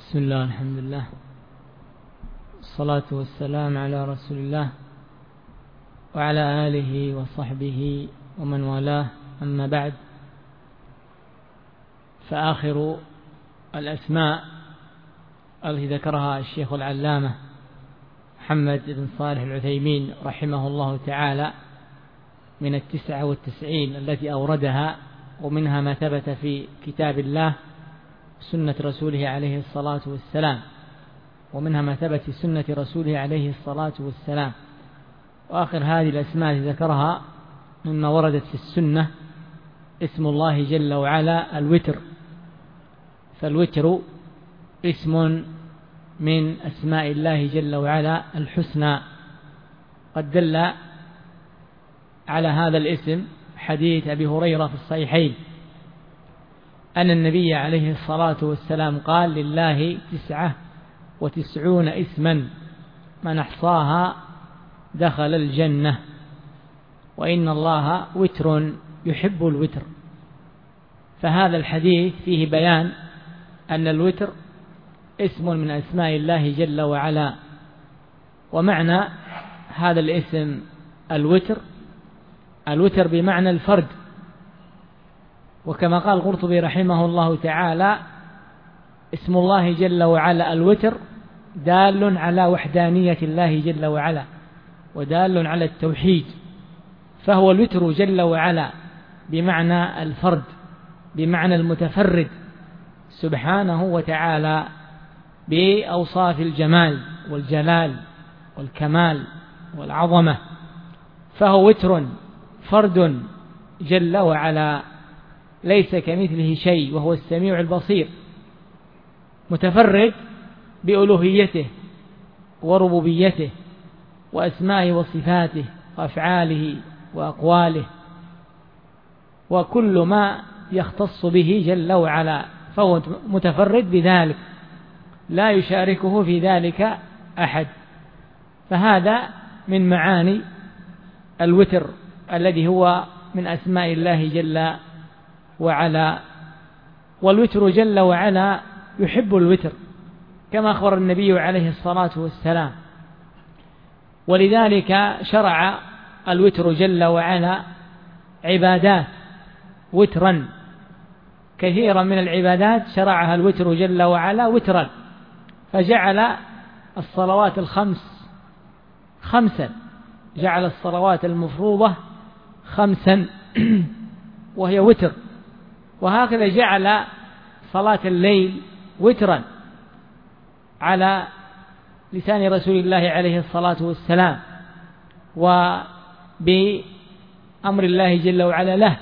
بسم الله، الحمد لله، الصلاة والسلام على رسول الله وعلى آله وصحبه ومن والاه، أما بعد. فآخر الأسماء التي ذكرها الشيخ العلامة محمد بن صالح العثيمين رحمه الله تعالى من 99 التي أوردها، ومنها ما ثبت في كتاب الله سنة رسوله عليه الصلاة والسلام، ومنها ما ثبت في سنة رسوله عليه الصلاة والسلام. وآخر هذه الأسماء ذكرها مما وردت في السنة اسم الله جل وعلا الوتر، فالوتر اسم من أسماء الله جل وعلا الحسنى. قد دل على هذا الاسم حديث أبي هريرة في الصحيحين أن النبي عليه الصلاة والسلام قال: لله 99 اسما من أحصاها دخل الجنة، وإن الله وتر يحب الوتر. فهذا الحديث فيه بيان أن الوتر اسم من أسماء الله جل وعلا، ومعنى هذا الاسم الوتر بمعنى الفرد، وكما قال القرطبي رحمه الله تعالى: اسم الله جل وعلا الوتر دال على وحدانية الله جل وعلا ودال على التوحيد، فهو الوتر جل وعلا بمعنى الفرد، بمعنى المتفرد سبحانه وتعالى بأوصاف الجمال والجلال والكمال والعظمة، فهو وتر فرد جل وعلا ليس كمثله شيء، وهو السميع البصير، متفرد بألوهيته وربوبيته وأسمائه وصفاته وأفعاله وأقواله وكل ما يختص به جل وعلا، فهو متفرد بذلك لا يشاركه في ذلك أحد. فهذا من معاني الوتر الذي هو من أسماء الله جل وعلا. والوتر جل وعلا يحب الوتر كما أخبر النبي عليه الصلاة والسلام، ولذلك شرع الوتر جل وعلا عبادات وترا كثيرا من العبادات شرعها الوتر جل وعلا وترا، فجعل الصلوات الخمس خمسا، جعل الصلوات المفروضة خمسا وهي وتر، وهكذا جعل صلاة الليل وترا على لسان رسول الله عليه الصلاة والسلام، وبأمر الله جل وعلا له،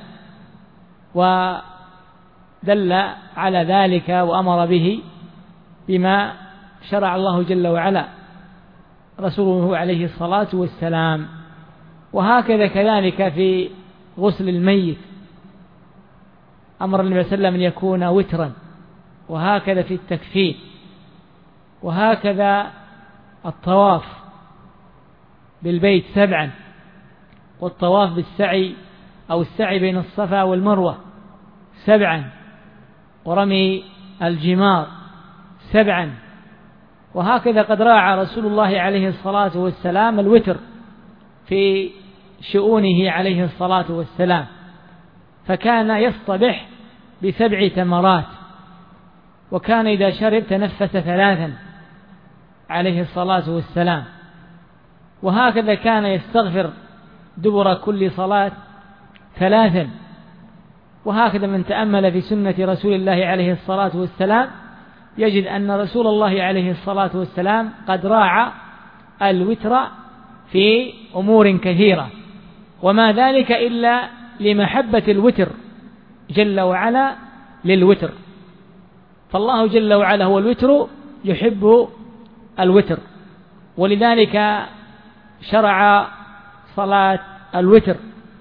ودل على ذلك وأمر به بما شرع الله جل وعلا رسوله عليه الصلاة والسلام. وهكذا كذلك في غسل الميت أمر النبي صلى الله عليه وسلم أن يكون وترا، وهكذا في التكفين، وهكذا الطواف بالبيت 7، والطواف بالسعي أو السعي بين الصفا والمروة 7، ورمي الجمار 7، وهكذا قد راعى رسول الله عليه الصلاة والسلام الوتر في شؤونه عليه الصلاة والسلام، فكان يصطبح ب7 تمرات، وكان إذا شرب تنفس 3 عليه الصلاة والسلام، وهكذا كان يستغفر دبر كل صلاة 3. وهكذا من تأمل في سنة رسول الله عليه الصلاة والسلام يجد أن رسول الله عليه الصلاة والسلام قد راعى الوتر في أمور كثيرة، وما ذلك إلا لمحبة الوتر جل وعلا للوتر، فالله جل وعلا هو الوتر يحب الوتر، ولذلك شرع صلاة الوتر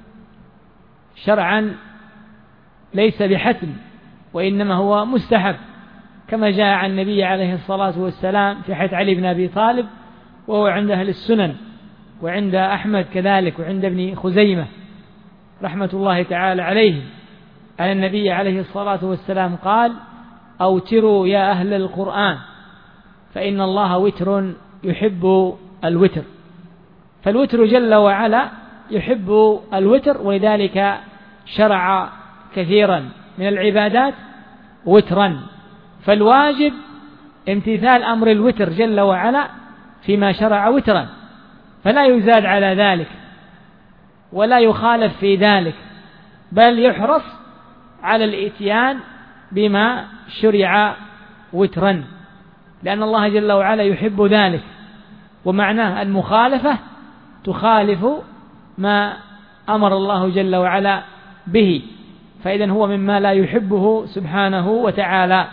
شرعا ليس بحتم، وإنما هو مستحب، كما جاء عن النبي عليه الصلاة والسلام في حديث علي بن أبي طالب، وهو عند أهل السنن وعند أحمد كذلك وعند ابن خزيمة رحمة الله تعالى عليه، أن النبي عليه الصلاة والسلام قال: أوتروا يا أهل القرآن فإن الله وتر يحب الوتر، فالوتر جل وعلا يحب الوتر، ولذلك شرع كثيرا من العبادات وترا. فالواجب امتثال أمر الوتر جل وعلا فيما شرع وترا، فلا يزاد على ذلك ولا يخالف في ذلك، بل يحرص على الإتيان بما شرع وترا، لأن الله جل وعلا يحب ذلك. ومعناه المخالفة تخالف ما أمر الله جل وعلا به، فإذن هو مما لا يحبه سبحانه وتعالى.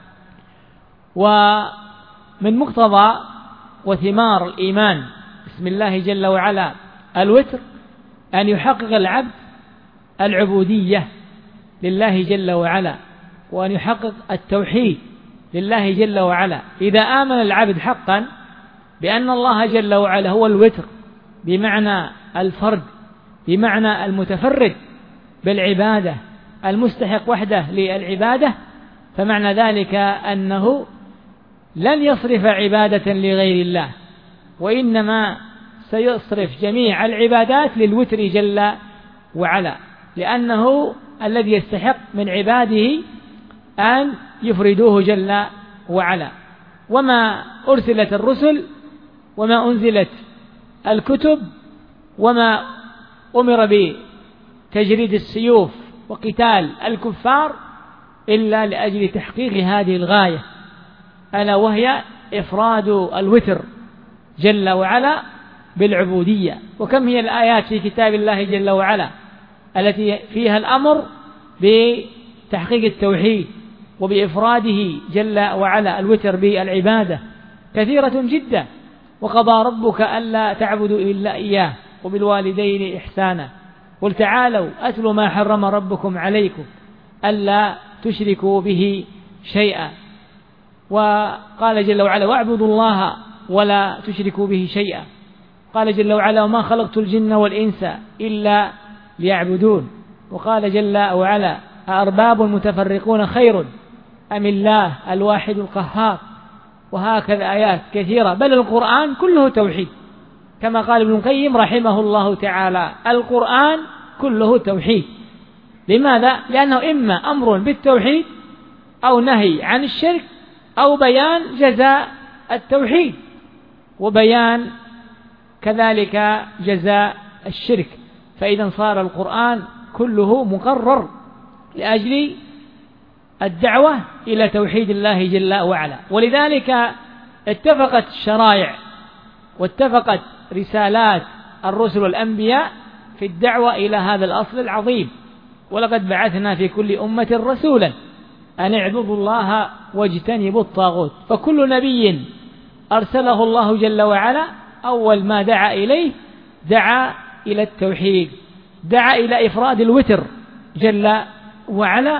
ومن مقتضى وثمار الإيمان بسم الله جل وعلا الوتر أن يحقق العبد العبودية لله جل وعلا، وأن يحقق التوحيد لله جل وعلا. إذا آمن العبد حقا بأن الله جل وعلا هو الوتر بمعنى الفرد، بمعنى المتفرد بالعبادة، المستحق وحده للعبادة، فمعنى ذلك أنه لن يصرف عبادة لغير الله، وإنما سيصرف جميع العبادات للوتر جل وعلا، لأنه الذي يستحق من عباده أن يفردوه جل وعلا. وما أرسلت الرسل وما أنزلت الكتب وما أمر بتجريد السيوف وقتال الكفار إلا لأجل تحقيق هذه الغاية، ألا وهي إفراد الوتر جل وعلا بالعبودية. وكم هي الآيات في كتاب الله جل وعلا التي فيها الأمر بتحقيق التوحيد وبإفراده جل وعلا الوتر بالعبادة، كثيرة جدا. وقضى ربك ألا تعبدوا إلا إياه وبالوالدين إحسانا، قل تعالوا أتل ما حرم ربكم عليكم ألا تشركوا به شيئا. وقال جل وعلا واعبدوا الله ولا تشركوا به شيئا. قال جل وعلا وما خلقت الجن والإنس إلا ليعبدون. وقال جل وعلا أأرباب متفرقون خير أم الله الواحد القهار. وهكذا آيات كثيرة، بل القرآن كله توحيد، كما قال ابن القيم رحمه الله تعالى القرآن كله توحيد. لماذا؟ لأنه إما أمر بالتوحيد أو نهي عن الشرك أو بيان جزاء التوحيد وبيان كذلك جزاء الشرك. فإذا صار القرآن كله مقرر لأجل الدعوة إلى توحيد الله جل وعلا. ولذلك اتفقت الشرائع واتفقت رسالات الرسل والأنبياء في الدعوة إلى هذا الأصل العظيم. ولقد بعثنا في كل أمة رسولا أن اعبدوا الله واجتنبوا الطاغوت. فكل نبي أرسله الله جل وعلا أول ما دعا إليه دعا إلى التوحيد، دعا إلى إفراد الوتر جل وعلا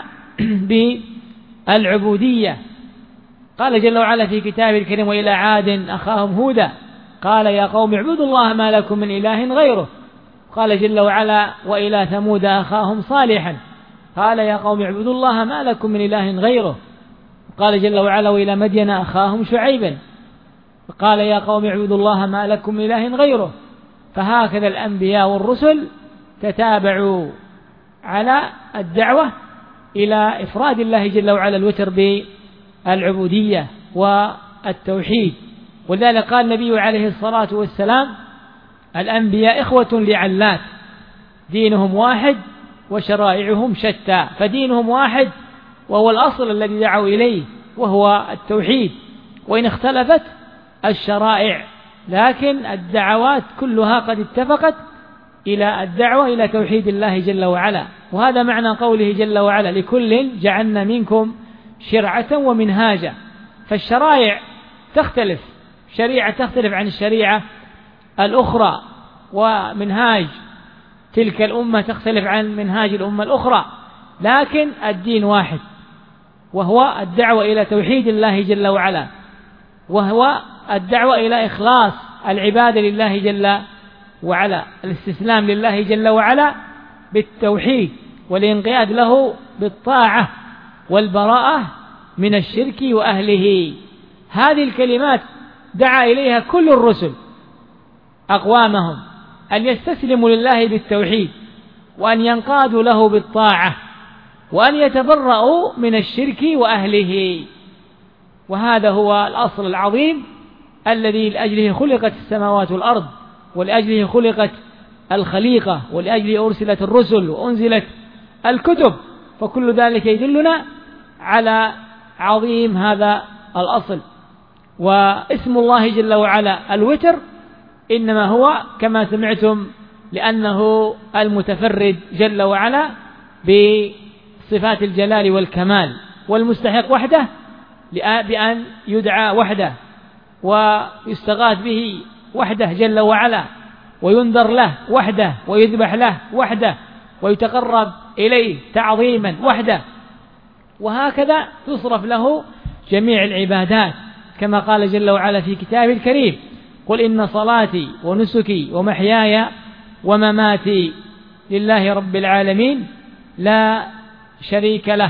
بالعبودية. قال جل وعلا في كتابه الكريم وإلى عاد أخاهم هودا قال يا قوم اعبدوا الله ما لكم من إله غيره. قال جل وعلا وإلى ثمود أخاهم صالحا قال يا قوم اعبدوا الله ما لكم من إله غيره. قال جل وعلا وإلى مدين أخاهم شعيبا قال يا قوم اعبدوا الله ما لكم من إله غيره. فهكذا الأنبياء والرسل تتابعوا على الدعوة إلى إفراد الله جل وعلا الوتر بالعبودية والتوحيد. ولذلك قال النبي عليه الصلاة والسلام الأنبياء إخوة لعلات دينهم واحد وشرائعهم شتى. فدينهم واحد وهو الأصل الذي دعوا إليه وهو التوحيد، وإن اختلفت الشرائع لكن الدعوات كلها قد اتفقت إلى الدعوة إلى توحيد الله جل وعلا. وهذا معنى قوله جل وعلا لكل جعلنا منكم شرعة ومنهاجا. فالشرائع تختلف، شريعة تختلف عن الشريعة الأخرى، ومنهاج تلك الأمة تختلف عن منهاج الأمة الأخرى، لكن الدين واحد وهو الدعوة إلى توحيد الله جل وعلا، وهو الدعوة إلى إخلاص العبادة لله جل وعلا، الاستسلام لله جل وعلا بالتوحيد والانقياد له بالطاعة والبراءة من الشرك وأهله. هذه الكلمات دعا إليها كل الرسل أقوامهم أن يستسلموا لله بالتوحيد، وأن ينقادوا له بالطاعة، وأن يتبرؤوا من الشرك وأهله. وهذا هو الأصل العظيم الذي لأجله خلقت السماوات والأرض، ولأجله خلقت الخليقة، ولأجله أرسلت الرسل وأنزلت الكتب. فكل ذلك يدلنا على عظيم هذا الأصل. واسم الله جل وعلا الوتر إنما هو كما سمعتم لأنه المتفرد جل وعلا بصفات الجلال والكمال، والمستحق وحده بأن يدعى وحده، ويستغاث به وحده جل وعلا، وينذر له وحده، ويذبح له وحده، ويتقرب إليه تعظيما وحده. وهكذا تصرف له جميع العبادات، كما قال جل وعلا في كتابه الكريم: قل إن صلاتي ونسكي ومحياي ومماتي لله رب العالمين لا شريك له،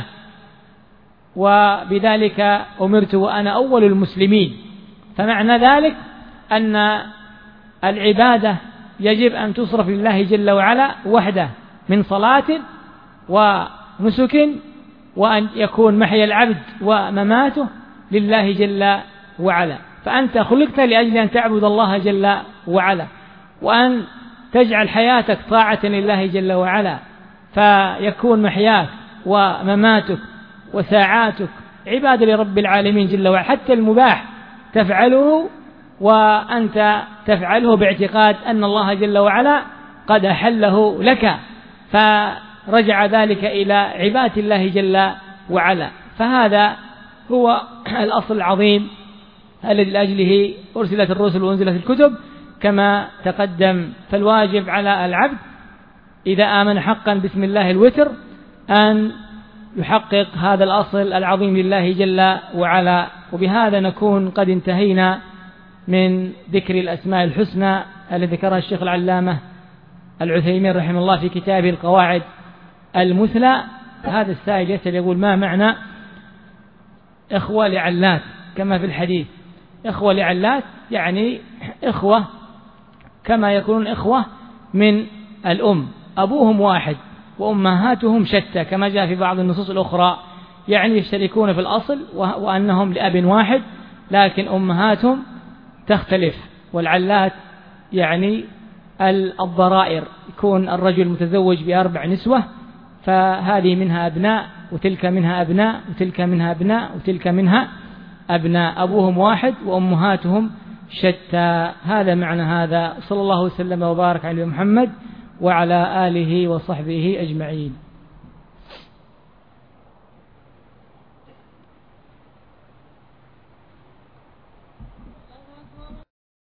وبذلك أمرت وأنا أول المسلمين. فمعنى ذلك أن العبادة يجب أن تصرف لله جل وعلا وحده، من صلاة ونسك، وأن يكون محيا العبد ومماته لله جل وعلا. فأنت خلقت لأجل أن تعبد الله جل وعلا، وأن تجعل حياتك طاعة لله جل وعلا، فيكون محياك ومماتك وساعاتك عبادة لرب العالمين جل وعلا. حتى المباح تفعله وأنت تفعله باعتقاد أن الله جل وعلا قد أحله لك، فرجع ذلك إلى عبادة الله جل وعلا. فهذا هو الأصل العظيم الذي لأجله أرسلت الرسل وأنزلت الكتب كما تقدم. فالواجب على العبد إذا آمن حقا باسم الله الوتر أن يحقق هذا الأصل العظيم لله جل وعلا. وبهذا نكون قد انتهينا من ذكر الأسماء الحسنى التي ذكرها الشيخ العلامة العثيمين رحمه الله في كتابه القواعد المثلى. هذا السائل يسأل يقول: ما معنى إخوة لعلات كما في الحديث؟ إخوة لعلات يعني إخوة كما يكونون إخوة من الأم، أبوهم واحد وأمهاتهم شتى كما جاء في بعض النصوص الأخرى، يعني يشتركون في الأصل وأنهم لأب واحد لكن أمهاتهم تختلف. والعلات يعني الضرائر، يكون الرجل متزوج ب4 نسوة، فهذه منها أبناء وتلك منها أبناء وتلك منها أبناء وتلك منها أبناء، أبوهم واحد وأمهاتهم شتى. هذا معنى هذا. صلى الله وسلم وبارك على محمد وعلى آله وصحبه أجمعين.